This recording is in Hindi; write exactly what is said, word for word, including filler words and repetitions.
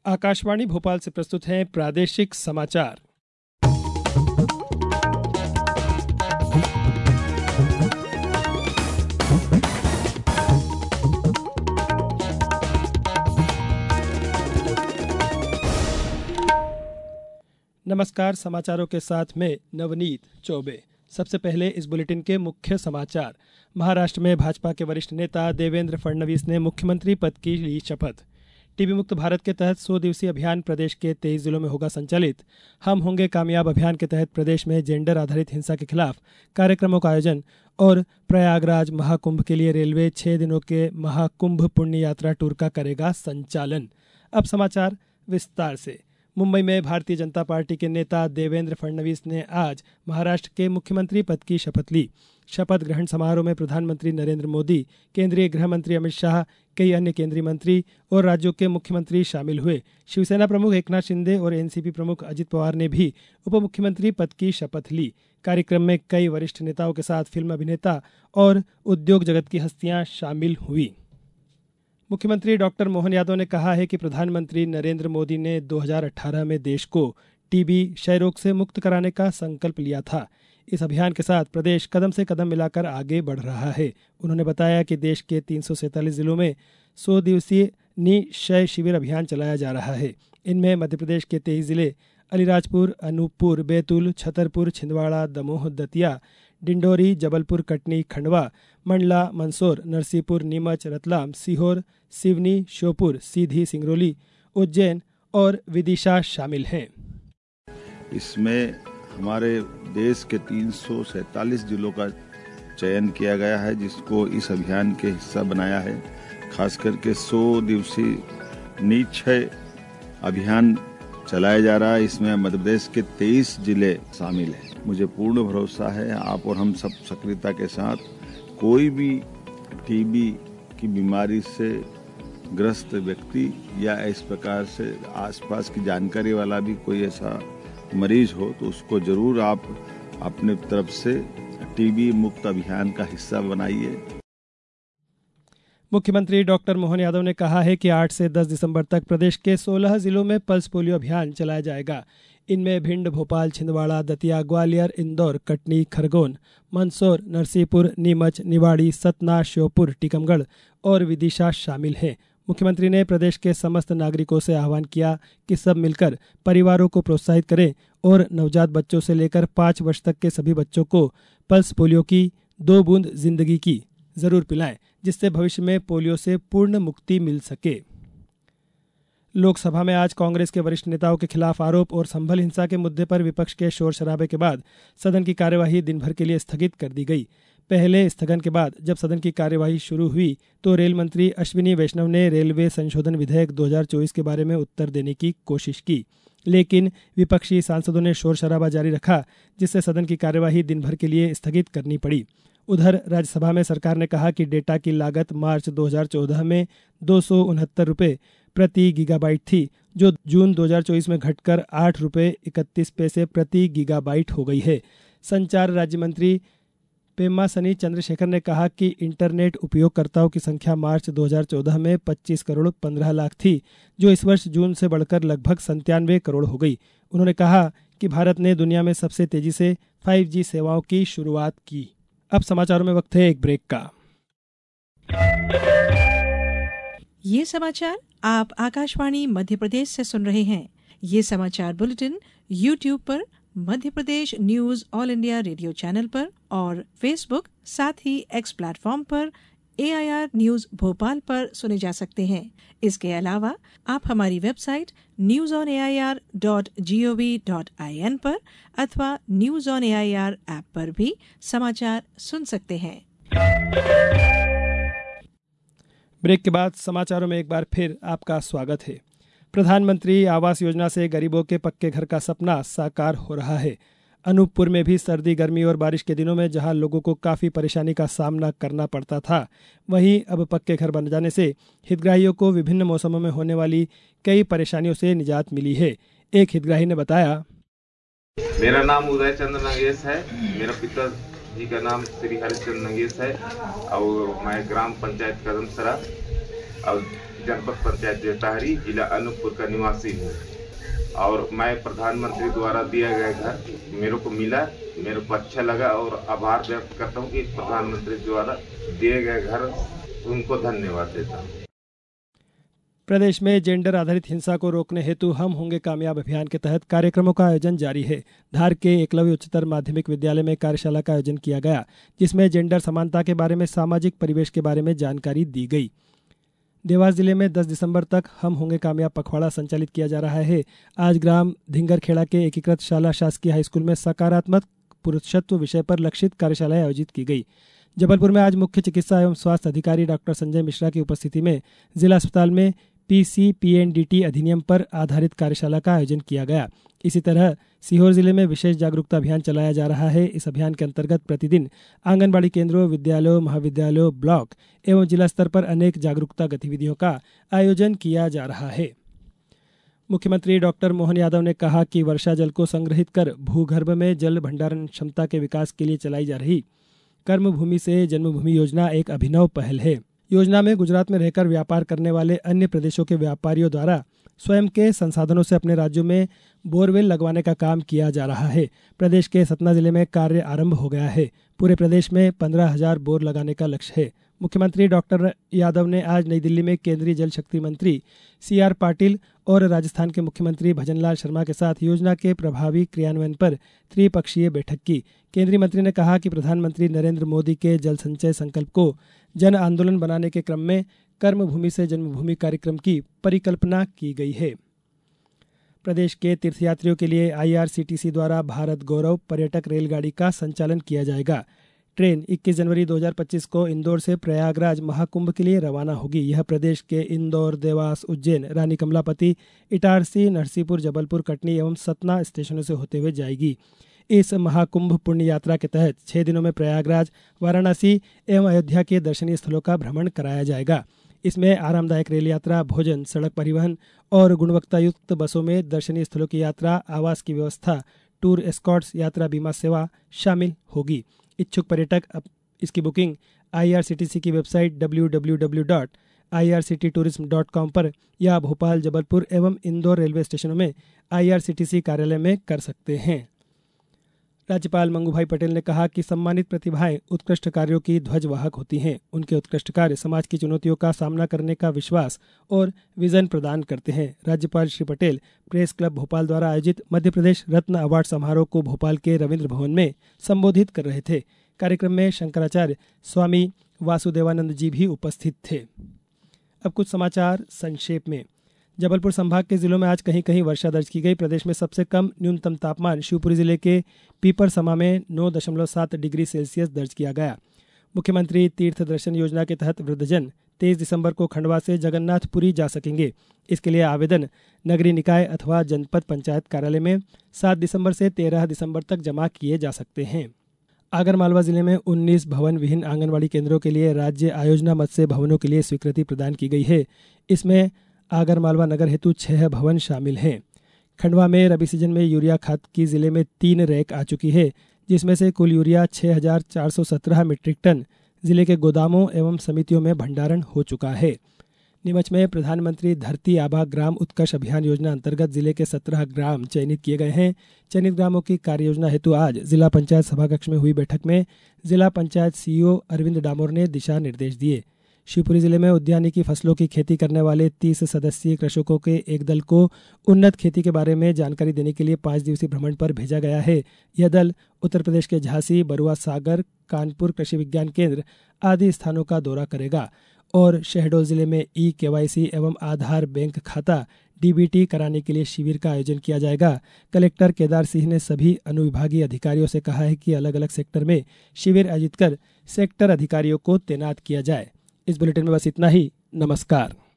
आकाशवाणी भोपाल से प्रस्तुत हैं प्रादेशिक समाचार। नमस्कार, समाचारों के साथ में नवनीत चौबे। सबसे पहले इस बुलेटिन के मुख्य समाचार। महाराष्ट्र में भाजपा के वरिष्ठ नेता देवेंद्र फडणवीस ने मुख्यमंत्री पद की ली शपथ। टीबी मुक्त भारत के तहत सौ दिवसीय अभियान प्रदेश के तेईस जिलों में होगा संचालित। हम होंगे कामयाब अभियान के तहत प्रदेश में जेंडर आधारित हिंसा के खिलाफ कार्यक्रमों का आयोजन और प्रयागराज महाकुंभ के लिए रेलवे छह दिनों के महाकुंभ पुण्य यात्रा टूर का करेगा संचालन। अब समाचार विस्तार से। मुंबई में भारतीय जनता पार्टी के नेता देवेंद्र फडणवीस ने आज महाराष्ट्र के मुख्यमंत्री पद की शपथ ली। शपथ ग्रहण समारोह में प्रधानमंत्री नरेंद्र मोदी, केंद्रीय गृह मंत्री अमित शाह, कई अन्य केंद्रीय मंत्री और राज्यों के मुख्यमंत्री शामिल हुए। शिवसेना प्रमुख एकनाथ शिंदे और एनसीपी प्रमुख अजित पवार ने भी उप मुख्यमंत्री पद की शपथ ली। कार्यक्रम में कई वरिष्ठ नेताओं के साथ फिल्म अभिनेता और उद्योग जगत की हस्तियां शामिल हुई। मुख्यमंत्री डॉक्टर मोहन यादव ने कहा है कि प्रधानमंत्री नरेंद्र मोदी ने दो हज़ार अठारह में देश को टीबी क्षय रोग से मुक्त कराने का संकल्प लिया था। इस अभियान के साथ प्रदेश कदम से कदम मिलाकर आगे बढ़ रहा है। उन्होंने बताया कि देश के तीन सौ सैंतालीस जिलों में सौ दिवसीय निक्षय शिविर अभियान चलाया जा रहा है। इनमें मध्य प्रदेश के तेईस जिले अलीराजपुर, अनूपपुर, बैतूल, छतरपुर, छिंदवाड़ा, दमोह, दतिया, डिंडोरी, जबलपुर, कटनी, खंडवा, मंडला, मंदसौर, नरसिंहपुर, नीमच, रतलाम, सीहोर, सिवनी, श्योपुर, सीधी, सिंगरौली, उज्जैन और विदिशा शामिल हैं। इसमें हमारे देश के तीन सौ सैंतालीस जिलों का चयन किया गया है, जिसको इस अभियान के हिस्सा बनाया है। खास करके सौ दिवसीय निक्षय अभियान चलाया जा रहा है। इसमें मध्य प्रदेश के तेईस जिले शामिल हैं। मुझे पूर्ण भरोसा है आप और हम सब सक्रियता के साथ कोई भी टीबी की बीमारी से ग्रस्त व्यक्ति या इस प्रकार से आसपास की जानकारी वाला भी कोई ऐसा मरीज हो तो उसको जरूर आप अपने तरफ से टीबी मुक्त अभियान का हिस्सा बनाइए। मुख्यमंत्री डॉक्टर मोहन यादव ने कहा है कि आठ से दस दिसंबर तक प्रदेश के सोलह जिलों में पल्स पोलियो अभियान चलाया जाएगा। इनमें भिंड, भोपाल, छिंदवाड़ा, दतिया, ग्वालियर, इंदौर, कटनी, खरगोन, मंदसौर, नरसिंहपुर, नीमच, निवाड़ी, सतना, श्योपुर, टीकमगढ़ और विदिशा शामिल हैं। मुख्यमंत्री ने प्रदेश के समस्त नागरिकों से आह्वान किया कि सब मिलकर परिवारों को प्रोत्साहित करें और नवजात बच्चों से लेकर पाँच वर्ष तक के सभी बच्चों को पल्स पोलियो की दो बूंद जिंदगी की जरूर पिलाएं, जिससे भविष्य में पोलियो से पूर्ण मुक्ति मिल सके। लोकसभा में आज कांग्रेस के वरिष्ठ नेताओं के खिलाफ आरोप और संभल हिंसा के मुद्दे पर विपक्ष के शोर शराबे के बाद सदन की कार्यवाही दिन भर के लिए स्थगित कर दी गई। पहले स्थगन के बाद जब सदन की कार्यवाही शुरू हुई तो रेल मंत्री अश्विनी वैष्णव ने रेलवे संशोधन विधेयक दो हज़ार चौबीस के बारे में उत्तर देने की कोशिश की, लेकिन विपक्षी सांसदों ने शोर शराबा जारी रखा, जिससे सदन की कार्यवाही दिन भर के लिए स्थगित करनी पड़ी। उधर राज्यसभा में सरकार ने कहा कि डेटा की लागत मार्च दो हज़ार चौदह में दो सौ उनहत्तर रुपये प्रति गीगाबाइट थी, जो जून दो हज़ार चौबीस में घटकर आठ रुपये इकतीस पैसे प्रति गीगाबाइट हो गई है। संचार राज्य मंत्री पेम्मासनी चंद्रशेखर ने कहा कि इंटरनेट उपयोगकर्ताओं की संख्या मार्च दो हज़ार चौदह में पच्चीस करोड़ पंद्रह लाख थी, जो इस वर्ष जून से बढ़कर लगभग संतानवे करोड़ हो गई। उन्होंने कहा कि भारत ने दुनिया में सबसे तेजी से फाइव जी सेवाओं की शुरुआत की। अब समाचारों में वक्त है एक ब्रेक का। ये समाचार आप आकाशवाणी मध्य प्रदेश से सुन रहे हैं। ये समाचार बुलेटिन यूट्यूब पर Madhya Pradesh news all India radio channel पर और फेसबुक साथ ही एक्स प्लेटफॉर्म पर A I R news Bhopal पर सुने जा सकते हैं। इसके अलावा आप हमारी website news on A I R dot G O V dot I N पर अथवा news on A I R app पर भी समाचार सुन सकते हैं। ब्रेक के बाद समाचारों में एक बार फिर आपका स्वागत है। प्रधानमंत्री आवास योजना से गरीबों के पक्के घर का सपना साकार हो रहा है। अनूपपुर में भी सर्दी, गर्मी और बारिश के दिनों में जहां लोगों को काफ़ी परेशानी का सामना करना पड़ता था, वहीं अब पक्के घर बन जाने से हितग्राहियों को विभिन्न मौसमों में होने वाली कई परेशानियों से निजात मिली है। एक हितग्राही ने बताया, मेरा नाम उदय चंद्र नगेश है। मेरा पिता जी का नाम श्री हरिश्चंद्र नगेश है और मैं ग्राम पंचायत कदमसरा और जनपद पंचायत जेताहरी, जिला अनूपपुर का निवासी हूँ और मैं प्रधानमंत्री द्वारा दिया गया घर मेरे को मिला, मेरे को अच्छा लगा और आभार व्यक्त करता हूँ कि प्रधानमंत्री द्वारा दिए गए घर उनको धन्यवाद देता हूँ। प्रदेश में जेंडर आधारित हिंसा को रोकने हेतु हम होंगे कामयाब अभियान के तहत कार्यक्रमों का आयोजन जारी है। धार के एकलव्य उच्चतर माध्यमिक विद्यालय में कार्यशाला का आयोजन किया गया, जिसमें जेंडर समानता के बारे में, सामाजिक परिवेश के बारे में जानकारी दी गई। देवास जिले में दस दिसंबर तक हम होंगे कामयाब पखवाड़ा संचालित किया जा रहा है। आज ग्राम धिंगरखेड़ा के एकीकृत शाला शासकीय हाईस्कूल में सकारात्मक पुरुषत्व विषय पर लक्षित कार्यशालाएं आयोजित की गई। जबलपुर में आज मुख्य चिकित्सा एवं स्वास्थ्य अधिकारी डॉक्टर संजय मिश्रा की उपस्थिति में जिला अस्पताल में पीसीपीएनडीटी अधिनियम पर आधारित कार्यशाला का आयोजन किया गया। इसी तरह सीहोर जिले में विशेष जागरूकता अभियान चलाया जा रहा है। इस अभियान के अंतर्गत प्रतिदिन आंगनबाड़ी केंद्रों, विद्यालयों, महाविद्यालयों, ब्लॉक एवं जिला स्तर पर अनेक जागरूकता गतिविधियों का आयोजन किया जा रहा है। मुख्यमंत्री डॉक्टर मोहन यादव ने कहा कि वर्षा जल को संग्रहित कर भूगर्भ में जल भंडारण क्षमता के विकास के लिए चलाई जा रही कर्मभूमि से जन्मभूमि योजना एक अभिनव पहल है। योजना में गुजरात में रहकर व्यापार करने वाले अन्य प्रदेशों के व्यापारियों द्वारा स्वयं के संसाधनों से अपने राज्यों में बोरवेल लगवाने का काम किया जा रहा है। प्रदेश के सतना जिले में कार्य आरंभ हो गया है। पूरे प्रदेश में पंद्रह हजार बोर लगाने का लक्ष्य है। मुख्यमंत्री डॉक्टर यादव ने आज नई दिल्ली में केंद्रीय जल शक्ति मंत्री सी आर पाटिल और राजस्थान के मुख्यमंत्री भजनलाल शर्मा के साथ योजना के प्रभावी क्रियान्वयन पर त्रिपक्षीय बैठक की। केंद्रीय मंत्री ने कहा कि प्रधानमंत्री नरेंद्र मोदी के जल संचय संकल्प को जन आंदोलन बनाने के क्रम में कर्मभूमि से जन्मभूमि कार्यक्रम की परिकल्पना की गई है। प्रदेश के तीर्थयात्रियों के लिए आईआरसीटीसी द्वारा भारत गौरव पर्यटक रेलगाड़ी का संचालन किया जाएगा। ट्रेन इक्कीस जनवरी दो हज़ार पच्चीस को इंदौर से प्रयागराज महाकुंभ के लिए रवाना होगी। यह प्रदेश के इंदौर, देवास, उज्जैन, रानी कमलापति, इटारसी, नरसिंहपुर, जबलपुर, कटनी एवं सतना स्टेशनों से होते हुए जाएगी। इस महाकुंभ पुण्य यात्रा के तहत छह दिनों में प्रयागराज, वाराणसी एवं अयोध्या के दर्शनीय स्थलों का भ्रमण कराया जाएगा। इसमें आरामदायक रेल यात्रा, भोजन, सड़क परिवहन और गुणवत्तायुक्त बसों में दर्शनीय स्थलों की यात्रा, आवास की व्यवस्था, टूर एस्कॉर्ट्स, यात्रा बीमा सेवा शामिल होगी। इच्छुक पर्यटक इसकी बुकिंग आईआरसीटीसी की website W W W dot I R C T tourism dot com पर या भोपाल, जबलपुर एवं इंदौर रेलवे स्टेशनों में आईआरसीटीसी कार्यालय में कर सकते हैं। राज्यपाल मंगूभाई पटेल ने कहा कि सम्मानित प्रतिभाएं उत्कृष्ट कार्यों की ध्वजवाहक होती हैं। उनके उत्कृष्ट कार्य समाज की चुनौतियों का सामना करने का विश्वास और विजन प्रदान करते हैं। राज्यपाल श्री पटेल प्रेस क्लब भोपाल द्वारा आयोजित मध्य प्रदेश रत्न अवार्ड समारोह को भोपाल के रविंद्र भवन में संबोधित कर रहे थे। कार्यक्रम में शंकराचार्य स्वामी वासुदेवानंद जी भी उपस्थित थे। अब कुछ समाचार संक्षेप में। जबलपुर संभाग के जिलों में आज कहीं कहीं वर्षा दर्ज की गई। प्रदेश में सबसे कम न्यूनतम तापमान शिवपुरी जिले के पीपरसमा में नौ दशमलव सात डिग्री सेल्सियस दर्ज किया गया। मुख्यमंत्री तीर्थ दर्शन योजना के तहत वृद्धजन तेईस दिसंबर को खंडवा से जगन्नाथपुरी जा सकेंगे। इसके लिए आवेदन नगरीय निकाय अथवा जनपद पंचायत कार्यालय में सात दिसंबर से तेरह दिसंबर तक जमा किए जा सकते हैं। आगरमालवा जिले में उन्नीस भवन विहीन आंगनबाड़ी केंद्रों के लिए राज्य आयोजना मद से भवनों के लिए स्वीकृति प्रदान की गई है। इसमें आगरमालवा नगर हेतु छह भवन शामिल हैं। खंडवा में रबी सीजन में यूरिया खाद की जिले में तीन रैक आ चुकी है, जिसमें से कुल यूरिया छह हजार चार सौ सत्रह मीट्रिक टन जिले के गोदामों एवं समितियों में भंडारण हो चुका है। नीमच में प्रधानमंत्री धरती आबा ग्राम उत्कर्ष अभियान योजना अंतर्गत जिले के सत्रह ग्राम चयनित किए गए हैं। चयनित ग्रामों की कार्य योजना हेतु आज जिला पंचायत सभाकक्ष में हुई बैठक में जिला पंचायत सीईओ अरविंद डामोर ने दिशा निर्देश दिए। शिवपुरी जिले में उद्यानिकी फसलों की खेती करने वाले तीस सदस्यीय कृषकों के एक दल को उन्नत खेती के बारे में जानकारी देने के लिए पाँच दिवसीय भ्रमण पर भेजा गया है। यह दल उत्तर प्रदेश के झांसी, बरुआ, सागर, कानपुर कृषि विज्ञान केंद्र आदि स्थानों का दौरा करेगा और शहडोल जिले में ई केवाईसी एवं आधार बैंक खाता डीबीटी कराने के लिए शिविर का आयोजन किया जाएगा। कलेक्टर केदार सिंह ने सभी अनुविभागीय अधिकारियों से कहा है कि अलग अलग सेक्टर में शिविर आयोजित कर सेक्टर अधिकारियों को तैनात किया जाए। इस बुलेटिन में बस इतना ही। नमस्कार।